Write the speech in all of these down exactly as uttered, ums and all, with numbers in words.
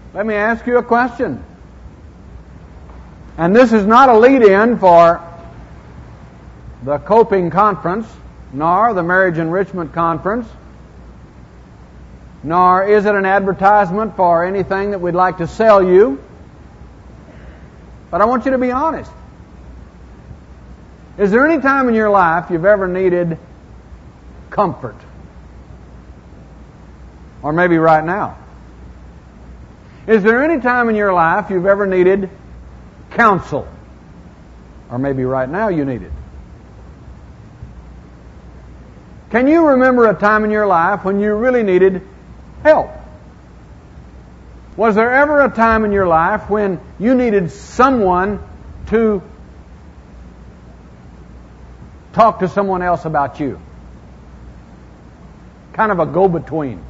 Let me ask you a question. And this is not a lead-in for the Coping Conference, nor the Marriage Enrichment Conference, nor is it an advertisement for anything that we'd like to sell you. But I want you to be honest. Is there any time in your life you've ever needed comfort? Or maybe right now. Is there any time in your life you've ever needed counsel? Or maybe right now you need it. Can you remember a time in your life when you really needed help? Was there ever a time in your life when you needed someone to talk to someone else about you? Kind of a go-between.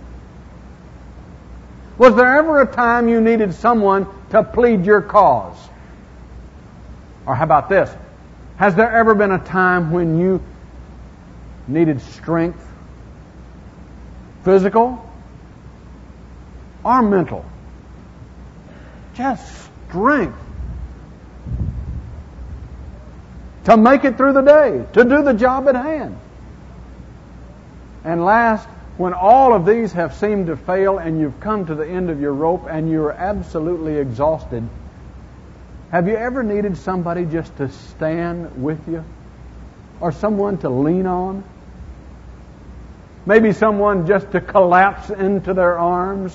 Was there ever a time you needed someone to plead your cause? Or how about this? Has there ever been a time when you needed strength, physical or mental? Just strength to make it through the day, to do the job at hand. And last, when all of these have seemed to fail and you've come to the end of your rope and you're absolutely exhausted, have you ever needed somebody just to stand with you? Or someone to lean on? Maybe someone just to collapse into their arms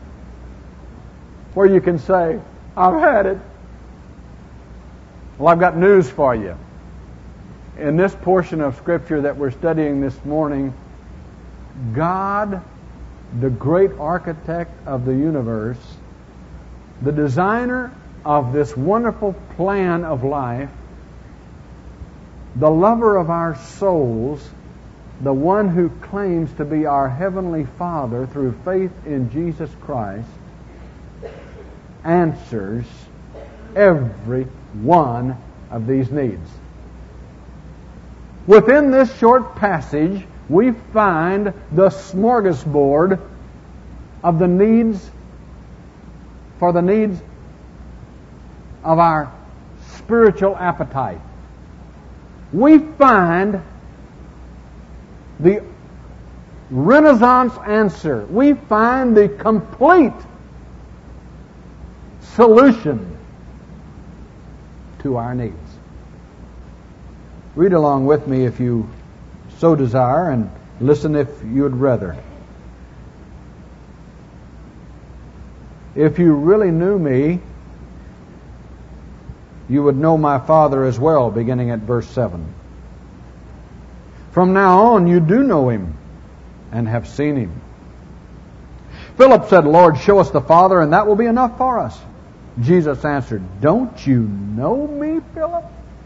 where you can say, I've had it. Well, I've got news for you. In this portion of Scripture that we're studying this morning, God, the great architect of the universe, the designer of this wonderful plan of life, the lover of our souls, the one who claims to be our Heavenly Father through faith in Jesus Christ, answers every one of these needs. Within this short passage, we find the smorgasbord of the needs, for the needs of our spiritual appetite. We find the Renaissance answer. We find the complete solution to our needs. Read along with me if you so desire, and listen if you would rather. If you really knew me, you would know my Father as well, beginning at verse seven. From now on you do know Him and have seen Him. Philip said, Lord, show us the Father, and that will be enough for us. Jesus answered, don't you know me, Philip?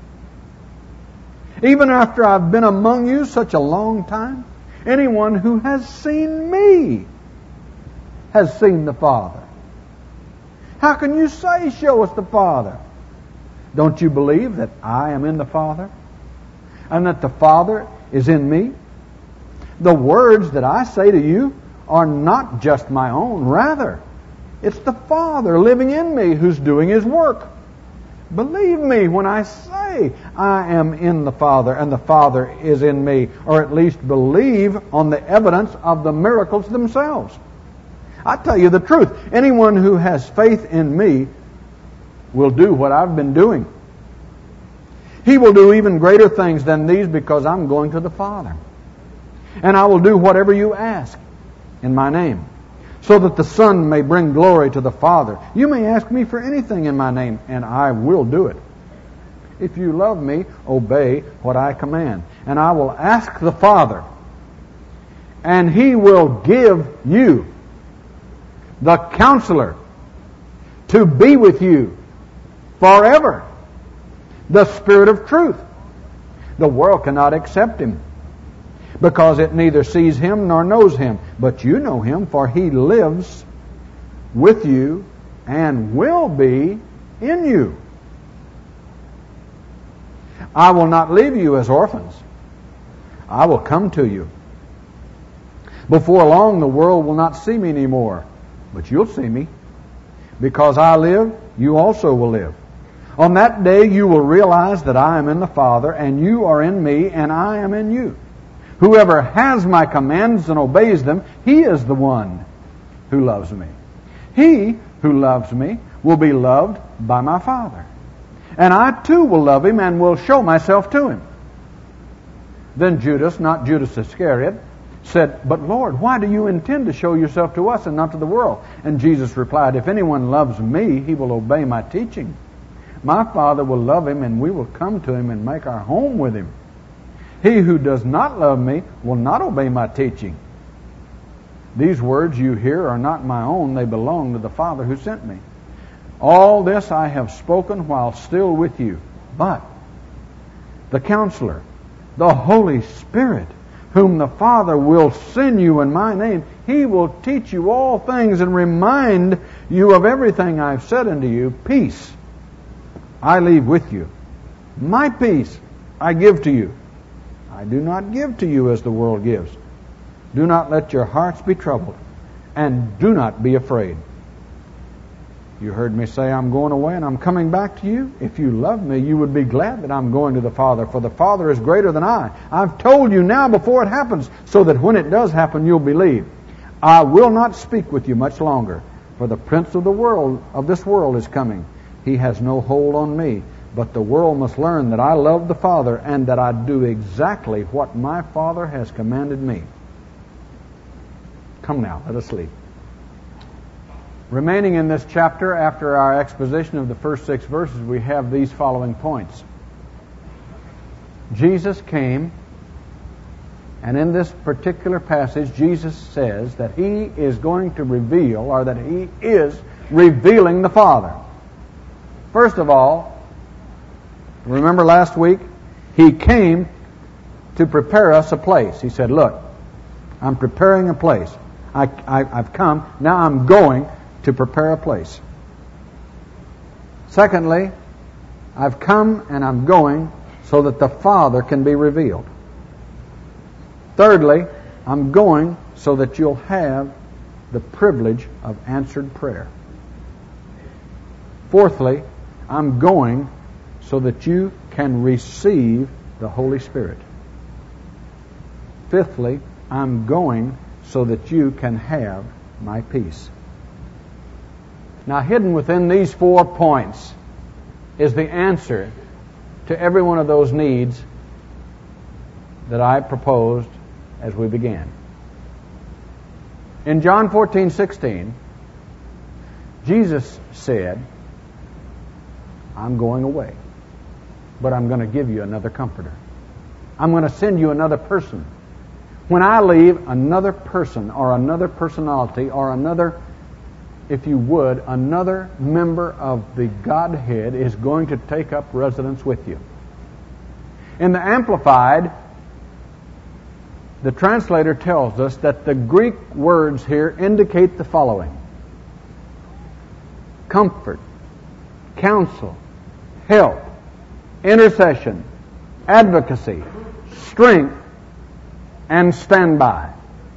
Even after I've been among you such a long time, anyone who has seen me has seen the Father. How can you say, show us the Father? Don't you believe that I am in the Father, and that the Father is in me? The words that I say to you are not just my own. Rather, it's the Father living in me who's doing His work. Believe me when I say I am in the Father and the Father is in me, or at least believe on the evidence of the miracles themselves. I tell you the truth, anyone who has faith in me will do what I've been doing. He will do even greater things than these because I'm going to the Father. And I will do whatever you ask in my name, so that the Son may bring glory to the Father. You may ask me for anything in my name, and I will do it. If you love me, obey what I command. And I will ask the Father, and He will give you the Counselor to be with you forever, the Spirit of truth. The world cannot accept Him, because it neither sees Him nor knows Him. But you know Him, for He lives with you and will be in you. I will not leave you as orphans. I will come to you. Before long the world will not see me anymore, but you'll see me. Because I live, you also will live. On that day you will realize that I am in the Father, and you are in me, and I am in you. Whoever has my commands and obeys them, he is the one who loves me. He who loves me will be loved by my Father. And I too will love him and will show myself to him. Then Judas, not Judas Iscariot, said, But Lord, why do you intend to show yourself to us and not to the world? And Jesus replied, If anyone loves me, he will obey my teaching. My Father will love him, and we will come to him and make our home with him. He who does not love me will not obey my teaching. These words you hear are not my own. They belong to the Father who sent me. All this I have spoken while still with you. But the Counselor, the Holy Spirit, whom the Father will send you in my name, He will teach you all things and remind you of everything I've said unto you. Peace I leave with you. My peace I give to you. I do not give to you as the world gives. Do not let your hearts be troubled, and do not be afraid. You heard me say I'm going away and I'm coming back to you. If you love me, you would be glad that I'm going to the Father, for the Father is greater than I. I've told you now before it happens, so that when it does happen, you'll believe. I will not speak with you much longer, for the prince of the world of this world is coming. He has no hold on me, but the world must learn that I love the Father and that I do exactly what my Father has commanded me. Come now, let us leave. Remaining in this chapter, after our exposition of the first six verses, we have these following points. Jesus came, and in this particular passage, Jesus says that He is going to reveal, or that He is revealing the Father. First of all, remember last week, He came to prepare us a place. He said, look, I'm preparing a place. I, I, I've come, now I'm going to prepare a place. Secondly, I've come and I'm going so that the Father can be revealed. Thirdly, I'm going so that you'll have the privilege of answered prayer. Fourthly, I'm going so that you can receive the Holy Spirit. Fifthly, I'm going so that you can have my peace. Now, hidden within these four points is the answer to every one of those needs that I proposed as we began. In John fourteen sixteen, Jesus said, I'm going away, but I'm going to give you another comforter. I'm going to send you another person. When I leave, another person or another personality or another, if you would, another member of the Godhead is going to take up residence with you. In the Amplified, the translator tells us that the Greek words here indicate the following: comfort, counsel, help, intercession, advocacy, strength, and standby.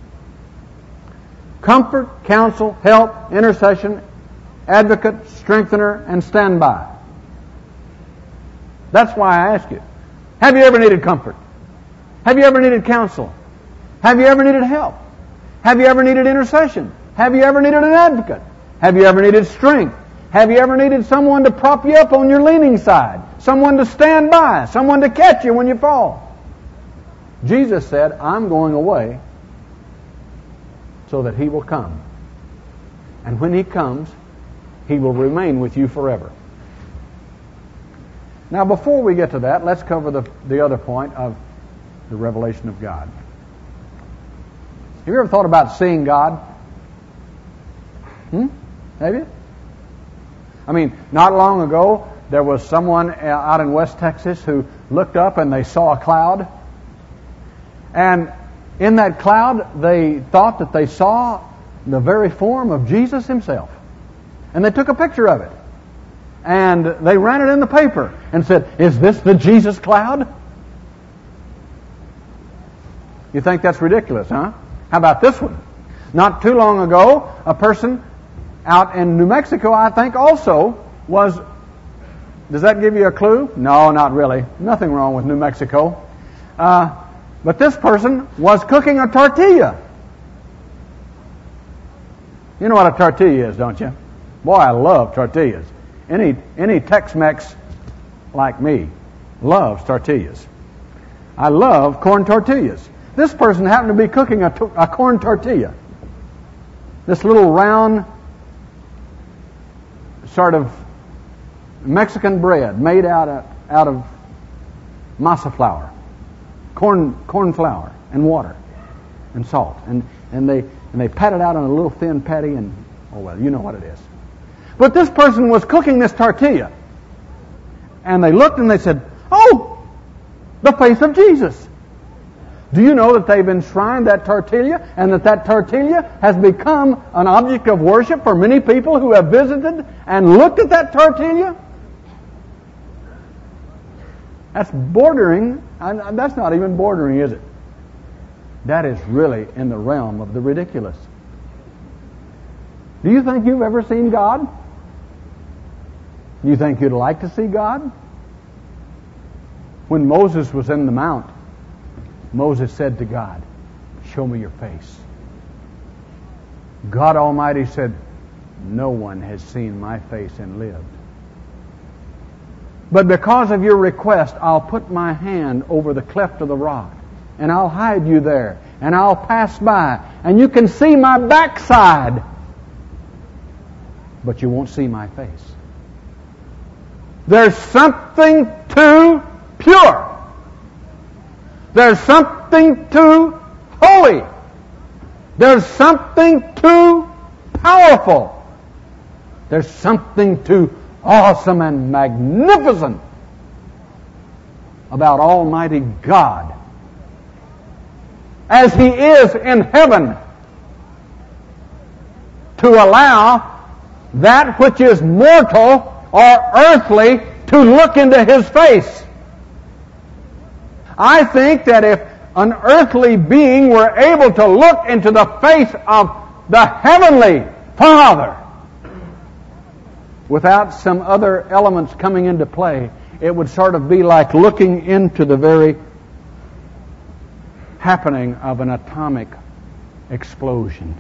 Comfort, counsel, help, intercession, advocate, strengthener, and standby. That's why I ask you, have you ever needed comfort? Have you ever needed counsel? Have you ever needed help? Have you ever needed intercession? Have you ever needed an advocate? Have you ever needed strength? Have you ever needed someone to prop you up on your leaning side? Someone to stand by? Someone to catch you when you fall? Jesus said, I'm going away so that He will come. And when He comes, He will remain with you forever. Now, before we get to that, let's cover the, the other point of the revelation of God. Have you ever thought about seeing God? Hmm? Have you? I mean, not long ago, there was someone out in West Texas who looked up and they saw a cloud. And in that cloud, they thought that they saw the very form of Jesus Himself. And they took a picture of it. And they ran it in the paper and said, is this the Jesus cloud? You think that's ridiculous, huh? How about this one? Not too long ago, a person out in New Mexico, I think also was, does that give you a clue? No, not really. Nothing wrong with New Mexico. Uh, but this person was cooking a tortilla. You know what a tortilla is, don't you? Boy, I love tortillas. Any any Tex-Mex like me loves tortillas. I love corn tortillas. This person happened to be cooking a, to- a corn tortilla. This little round sort of Mexican bread made out of out of masa flour, corn corn flour and water and salt, and and they and they pat it out on a little thin patty, and oh well, you know what it is. But this person was cooking this tortilla, and they looked and they said, "Oh, the face of Jesus." Do you know that they've enshrined that tortilla, and that that tortilla has become an object of worship for many people who have visited and looked at that tortilla? That's bordering, and that's not even bordering, is it? That is really in the realm of the ridiculous. Do you think you've ever seen God? Do you think you'd like to see God? When Moses was in the mount, Moses said to God, "Show me your face." God Almighty said, "No one has seen my face and lived. But because of your request, I'll put my hand over the cleft of the rock, and I'll hide you there, and I'll pass by, and you can see my backside, but you won't see my face." There's something too pure. There's something too holy. There's something too powerful. There's something too awesome and magnificent about Almighty God as He is in heaven to allow that which is mortal or earthly to look into His face. I think that if an earthly being were able to look into the face of the Heavenly Father without some other elements coming into play, it would sort of be like looking into the very happening of an atomic explosion.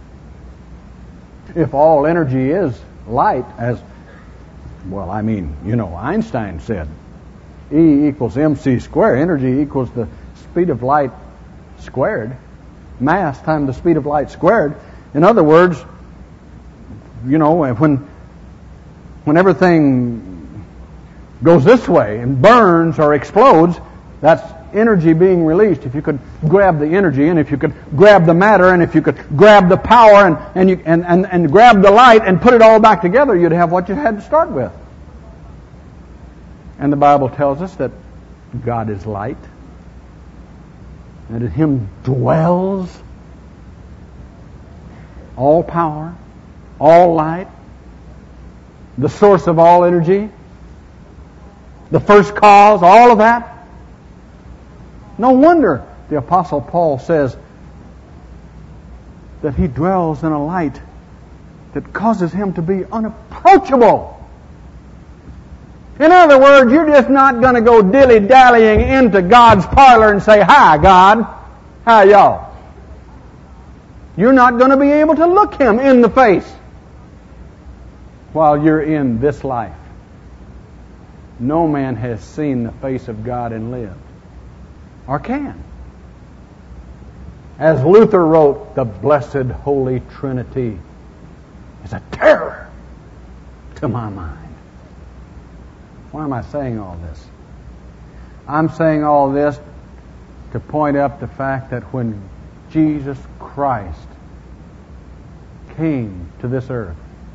If all energy is light, as, well, I mean, you know, Einstein said, E equals mc squared. Energy equals the speed of light squared. Mass times the speed of light squared. In other words, you know, when when everything goes this way and burns or explodes, that's energy being released. If you could grab the energy, and if you could grab the matter, and if you could grab the power, and and you and, and, and grab the light and put it all back together, you'd have what you had to start with. And the Bible tells us that God is light, and in Him dwells all power, all light, the source of all energy, the first cause, all of that. No wonder the Apostle Paul says that he dwells in a light that causes him to be unapproachable. In other words, you're just not going to go dilly-dallying into God's parlor and say, "Hi, God. Hi, y'all." You're not going to be able to look Him in the face while you're in this life. No man has seen the face of God and lived, or can. As Luther wrote, the blessed Holy Trinity is a terror to my mind. Why am I saying all this? I'm saying all this to point up the fact that when Jesus Christ came to this earth,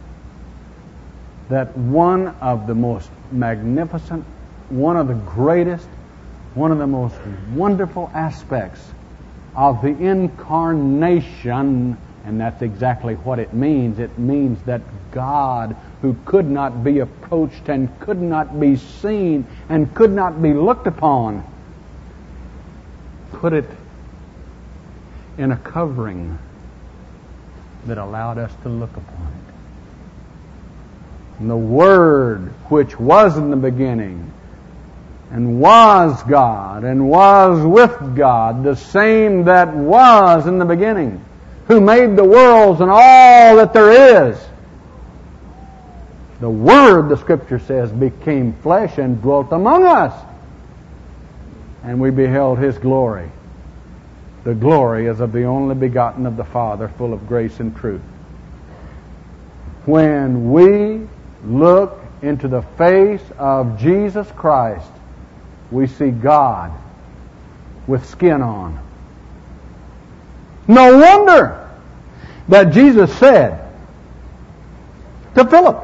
that one of the most magnificent, one of the greatest, one of the most wonderful aspects of the incarnation, and that's exactly what it means. It means that God, who could not be approached and could not be seen and could not be looked upon, put it in a covering that allowed us to look upon it. And the Word, which was in the beginning, and was God, and was with God, the same that was in the beginning, who made the worlds and all that there is. The Word, the Scripture says, became flesh and dwelt among us. And we beheld His glory. The glory as of the only begotten of the Father, full of grace and truth. When we look into the face of Jesus Christ, we see God with skin on. No wonder that Jesus said to Philip,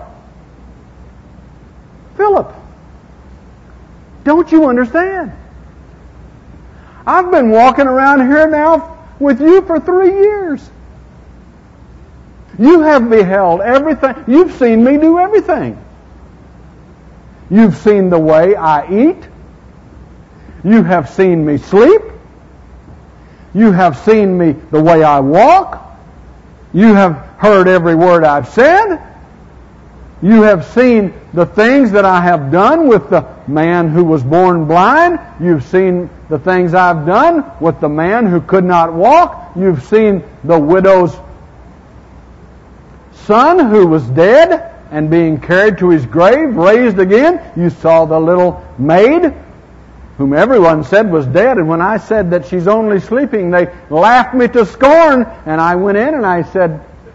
Philip, don't you understand? I've been walking around here now with you for three years. You have beheld everything. You've seen me do everything. You've seen the way I eat. You have seen me sleep. You have seen me the way I walk. You have heard every word I've said. You have seen the things that I have done with the man who was born blind. You've seen the things I've done with the man who could not walk. You've seen the widow's son who was dead and being carried to his grave, raised again. You saw the little maid whom everyone said was dead. And when I said that she's only sleeping, they laughed me to scorn. And I went in and I said,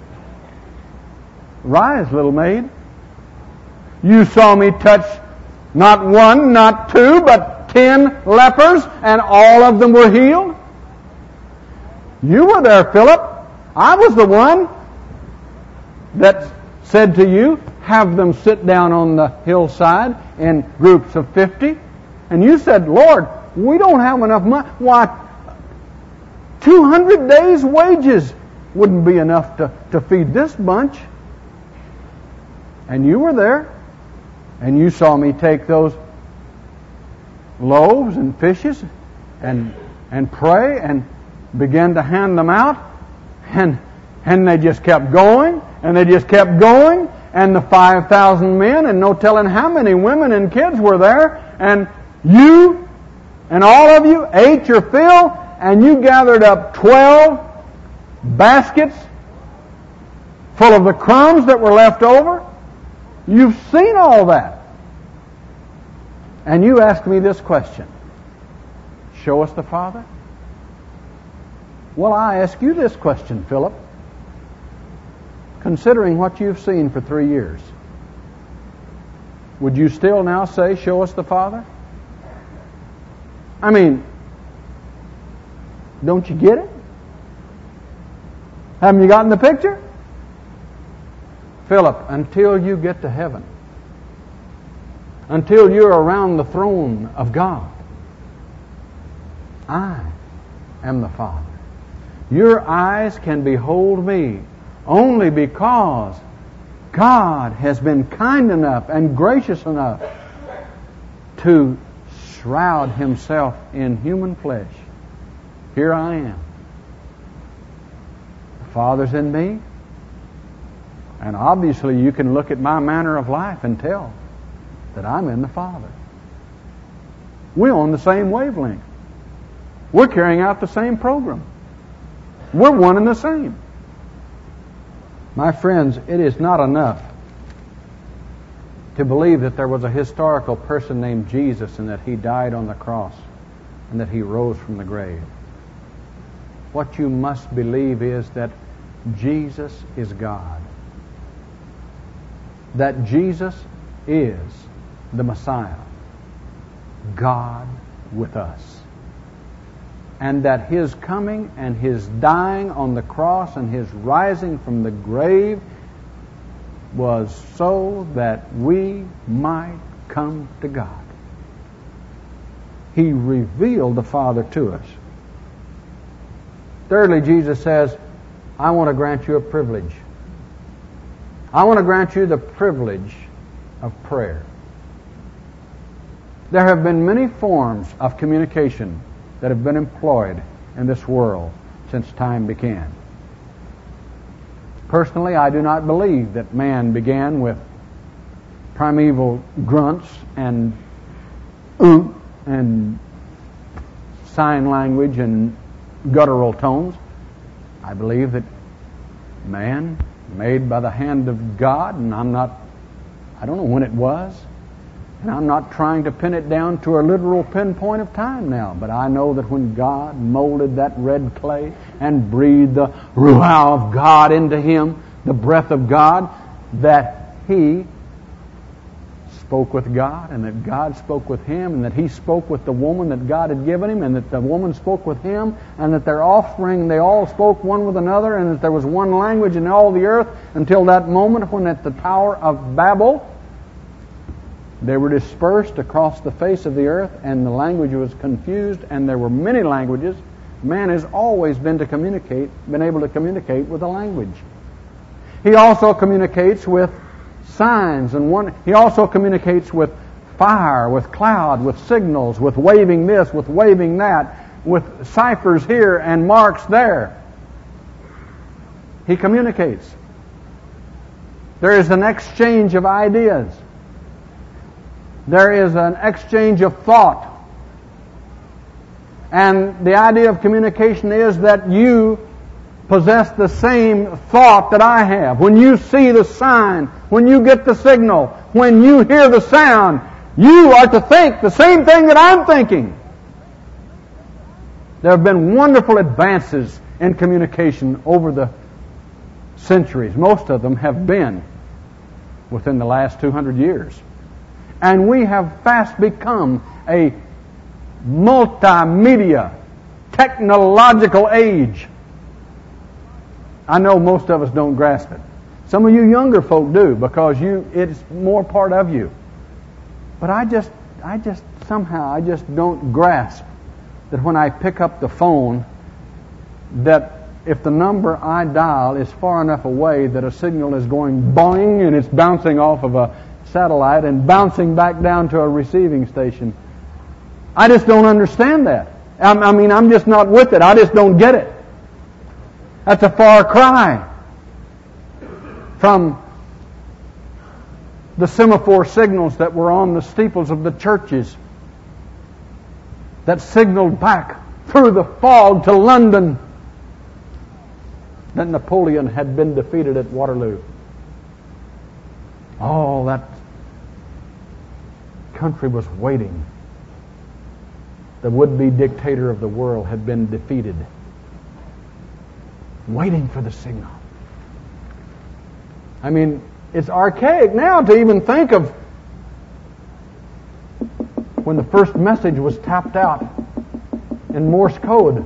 "Rise, little maid." You saw me touch not one, not two, but ten lepers, and all of them were healed. You were there, Philip. I was the one that said to you, have them sit down on the hillside in groups of fifty. And you said, Lord, we don't have enough money. Why, two hundred days' wages wouldn't be enough to, to feed this bunch. And you were there. And you saw me take those loaves and fishes and and pray and begin to hand them out. And and they just kept going. And they just kept going. And the five thousand men and no telling how many women and kids were there. And you and all of you ate your fill. And you gathered up twelve baskets full of the crumbs that were left over. You've seen all that. And you ask me this question. Show us the Father? Well, I ask you this question, Philip. Considering what you've seen for three years, would you still now say, show us the Father? I mean, don't you get it? Haven't you gotten the picture? Philip, until you get to heaven, until you're around the throne of God, I am the Father. Your eyes can behold me only because God has been kind enough and gracious enough to shroud Himself in human flesh. Here I am. The Father's in me. And obviously you can look at my manner of life and tell that I'm in the Father. We're on the same wavelength. We're carrying out the same program. We're one and the same. My friends, it is not enough to believe that there was a historical person named Jesus and that He died on the cross and that He rose from the grave. What you must believe is that Jesus is God. That Jesus is the Messiah, God with us. And that His coming and His dying on the cross and His rising from the grave was so that we might come to God. He revealed the Father to us. Thirdly, Jesus says, I want to grant you a privilege. I want to grant you the privilege of prayer. There have been many forms of communication that have been employed in this world since time began. Personally, I do not believe that man began with primeval grunts and oom and sign language and guttural tones. I believe that man, made by the hand of God, and I'm not, I don't know when it was, and I'm not trying to pin it down to a literal pinpoint of time now, but I know that when God molded that red clay and breathed the Ruach of God into him, the breath of God, that he spoke with God, and that God spoke with him, and that he spoke with the woman that God had given him, and that the woman spoke with him, and that their offspring, they all spoke one with another, and that there was one language in all the earth until that moment when at the Tower of Babel they were dispersed across the face of the earth, and the language was confused, and there were many languages. Man has always been to communicate, been able to communicate with a language. He also communicates with signs, and one he also communicates with fire, with cloud, with signals, with waving this, with waving that, with ciphers here and marks there. He communicates. There is an exchange of ideas. There is an exchange of thought. And the idea of communication is that you possess the same thought that I have. When you see the sign, when you get the signal, when you hear the sound, you are to think the same thing that I'm thinking. There have been wonderful advances in communication over the centuries. Most of them have been within the last two hundred years. And we have fast become a multimedia, technological age. I know most of us don't grasp it. Some of you younger folk do, because you it's more part of you. But I just, I just somehow, I just don't grasp that when I pick up the phone, that if the number I dial is far enough away that a signal is going boing and it's bouncing off of a satellite and bouncing back down to a receiving station. I just don't understand that. I, I mean, I'm just not with it. I just don't get it. That's a far cry from the semaphore signals that were on the steeples of the churches that signaled back through the fog to London that Napoleon had been defeated at Waterloo. Oh, that country was waiting. The would-be dictator of the world had been defeated, waiting for the signal. I mean, it's archaic now to even think of when the first message was tapped out in Morse code.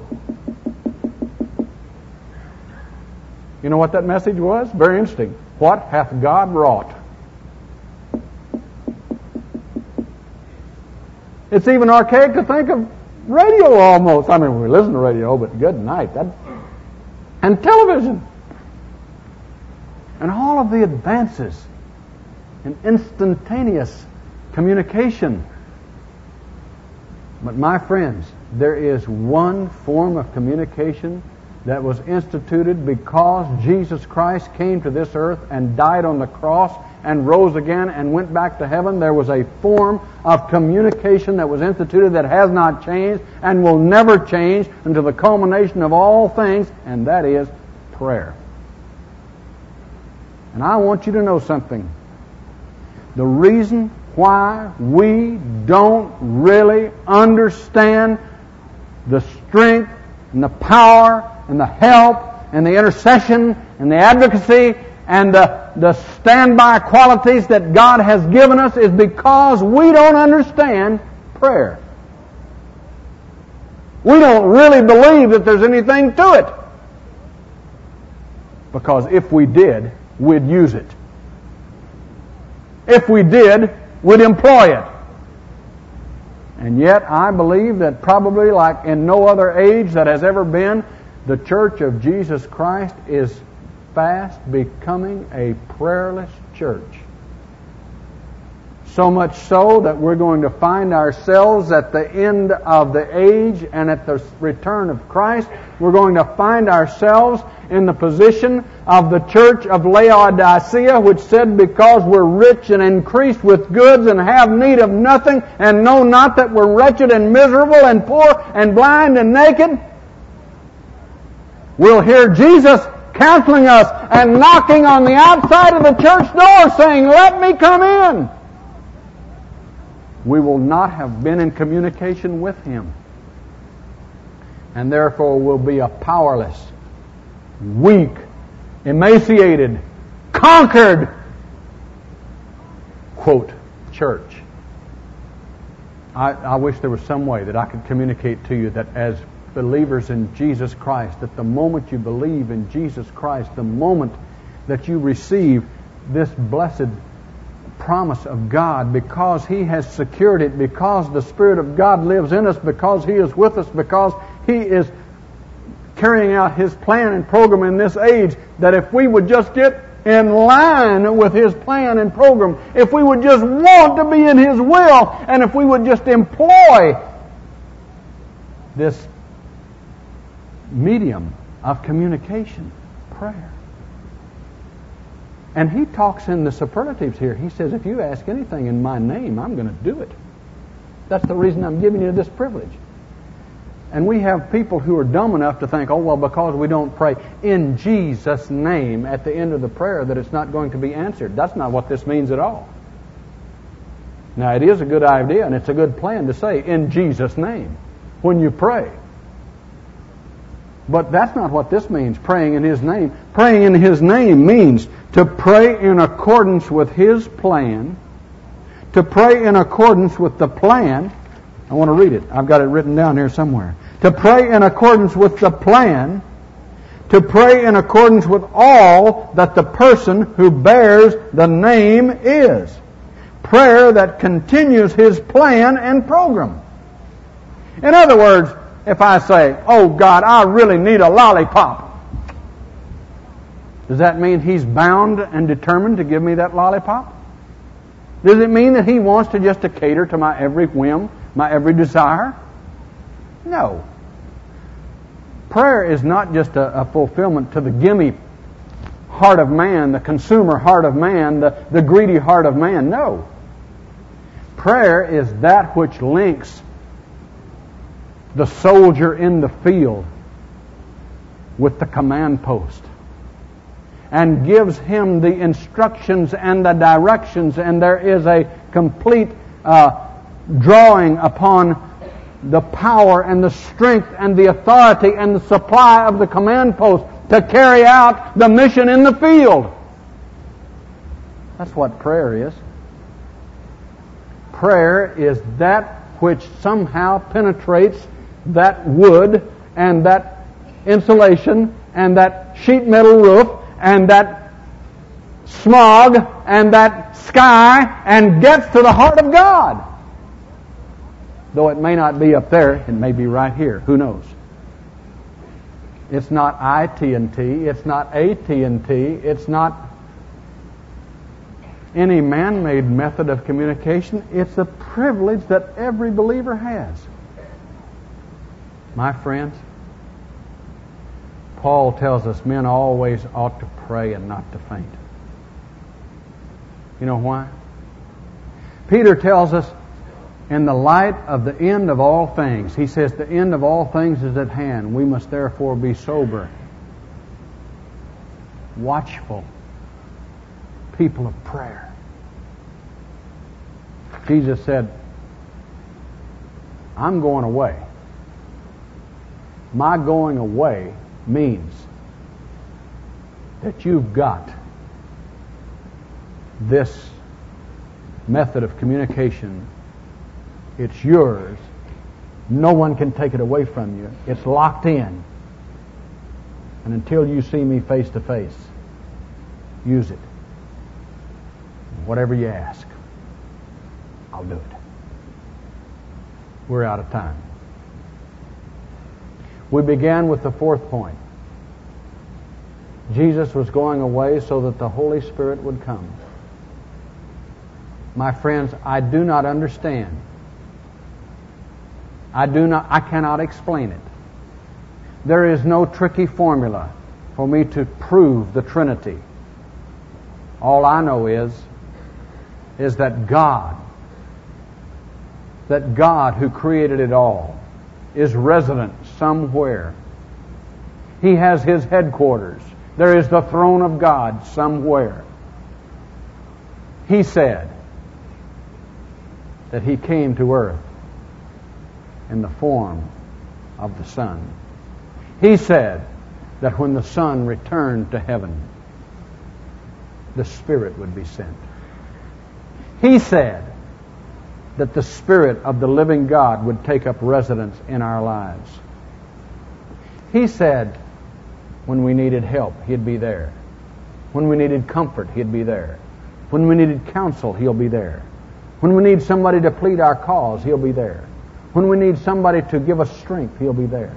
You know what that message was? Very interesting. What hath God wrought? It's even archaic to think of radio almost. I mean, we listen to radio, but good night. That, and television. And all of the advances in instantaneous communication. But my friends, there is one form of communication that was instituted because Jesus Christ came to this earth and died on the cross and rose again and went back to heaven. There was a form of communication that was instituted that has not changed and will never change until the culmination of all things, and that is prayer. And I want you to know something. The reason why we don't really understand the strength and the power and the help and the intercession and the advocacy and the, the standby qualities that God has given us is because we don't understand prayer. We don't really believe that there's anything to it. Because if we did, we'd use it. If we did, we'd employ it. And yet I believe that probably like in no other age that has ever been, the Church of Jesus Christ is fast becoming a prayerless church. So much so that we're going to find ourselves at the end of the age and at the return of Christ, we're going to find ourselves in the position of the church of Laodicea, which said, because we're rich and increased with goods and have need of nothing, and know not that we're wretched and miserable and poor and blind and naked, we'll hear Jesus counseling us and knocking on the outside of the church door saying, let me come in. We will not have been in communication with Him. And therefore will be a powerless, weak, emaciated, conquered, quote, church. I, I wish there was some way that I could communicate to you that as believers in Jesus Christ, that the moment you believe in Jesus Christ, the moment that you receive this blessed promise of God, because He has secured it, because the Spirit of God lives in us, because He is with us, because He is carrying out His plan and program in this age, that if we would just get in line with His plan and program, if we would just want to be in His will, and if we would just employ this medium of communication, prayer. And He talks in the superlatives here. He says, if you ask anything in my name, I'm going to do it. That's the reason I'm giving you this privilege. And we have people who are dumb enough to think, oh, well, because we don't pray in Jesus' name at the end of the prayer, that it's not going to be answered. That's not what this means at all. Now, it is a good idea, and it's a good plan to say, in Jesus' name, when you pray. But that's not what this means, praying in His name. Praying in His name means to pray in accordance with His plan, to pray in accordance with the plan. I want to read it. I've got it written down here somewhere. To pray in accordance with the plan, to pray in accordance with all that the person who bears the name is. Prayer that continues His plan and program. In other words, if I say, oh God, I really need a lollipop, does that mean He's bound and determined to give me that lollipop? Does it mean that He wants to just to cater to my every whim, my every desire? No. Prayer is not just a, a fulfillment to the gimme heart of man, the consumer heart of man, the, the greedy heart of man. No. Prayer is that which links the soldier in the field with the command post and gives him the instructions and the directions, and there is a complete uh, drawing upon the power and the strength and the authority and the supply of the command post to carry out the mission in the field. That's what prayer is. Prayer is that which somehow penetrates that wood and that insulation and that sheet metal roof and that smog and that sky and gets to the heart of God. Though it may not be up there, it may be right here. Who knows? It's not I T and T. It's not A T and T. It's not any man-made method of communication. It's a privilege that every believer has. My friends, Paul tells us men always ought to pray and not to faint. You know why? Peter tells us, in the light of the end of all things, he says the end of all things is at hand. We must therefore be sober, watchful, people of prayer. Jesus said, I'm going away. My going away means that you've got this method of communication. It's yours. No one can take it away from you. It's locked in. And until you see me face to face, use it. Whatever you ask, I'll do it. We're out of time. We began with the fourth point. Jesus was going away so that the Holy Spirit would come. My friends, I do not understand. I do not, I cannot explain it. There is no tricky formula for me to prove the Trinity. All I know is, is that God, that God who created it all, is resident somewhere. He has His headquarters. There is the throne of God somewhere. He said that He came to earth in the form of the Son. He said that when the Son returned to heaven, the Spirit would be sent. He said that the Spirit of the living God would take up residence in our lives. He said when we needed help, He'd be there. When we needed comfort, He'd be there. When we needed counsel, He'll be there. When we need somebody to plead our cause, He'll be there. When we need somebody to give us strength, He'll be there.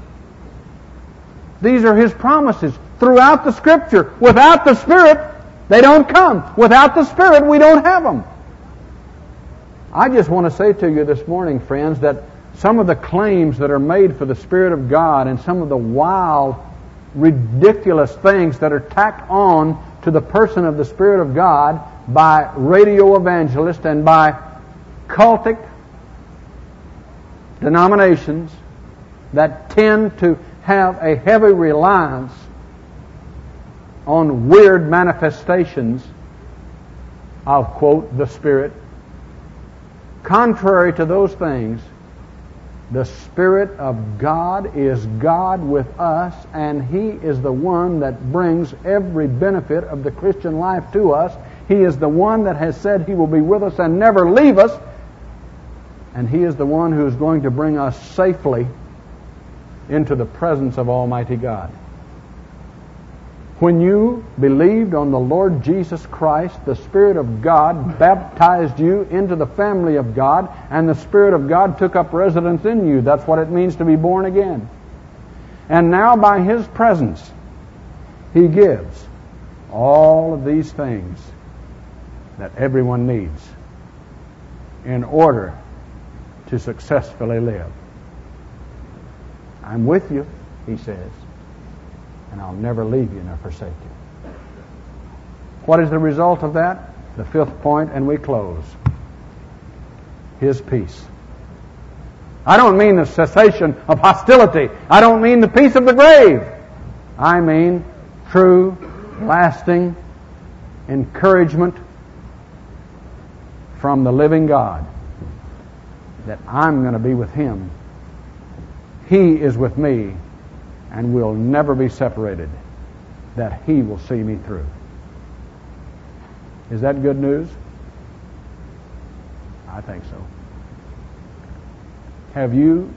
These are His promises throughout the Scripture. Without the Spirit, they don't come. Without the Spirit, we don't have them. I just want to say to you this morning, friends, that some of the claims that are made for the Spirit of God and some of the wild, ridiculous things that are tacked on to the person of the Spirit of God by radio evangelists and by cultic denominations that tend to have a heavy reliance on weird manifestations of, quote, the Spirit. Contrary to those things, the Spirit of God is God with us, and He is the one that brings every benefit of the Christian life to us. He is the one that has said He will be with us and never leave us, and He is the one who is going to bring us safely into the presence of Almighty God. When you believed on the Lord Jesus Christ, the Spirit of God baptized you into the family of God, and the Spirit of God took up residence in you. That's what it means to be born again. And now by His presence, He gives all of these things that everyone needs in order to successfully live. I'm with you, He says, and I'll never leave you nor forsake you. What is the result of that? The fifth point, and we close. His peace. I don't mean the cessation of hostility. I don't mean the peace of the grave. I mean true, lasting encouragement from the living God that I'm going to be with Him. He is with me, and we'll never be separated, that He will see me through. Is that good news? I think so. Have you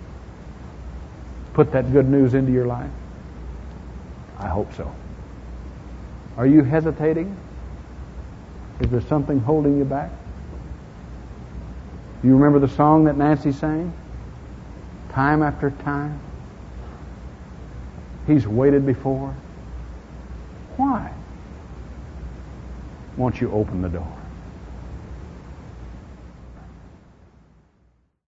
put that good news into your life? I hope so. Are you hesitating? Is there something holding you back? Do you remember the song that Nancy sang? Time after time, He's waited before. Why? Won't you open the door?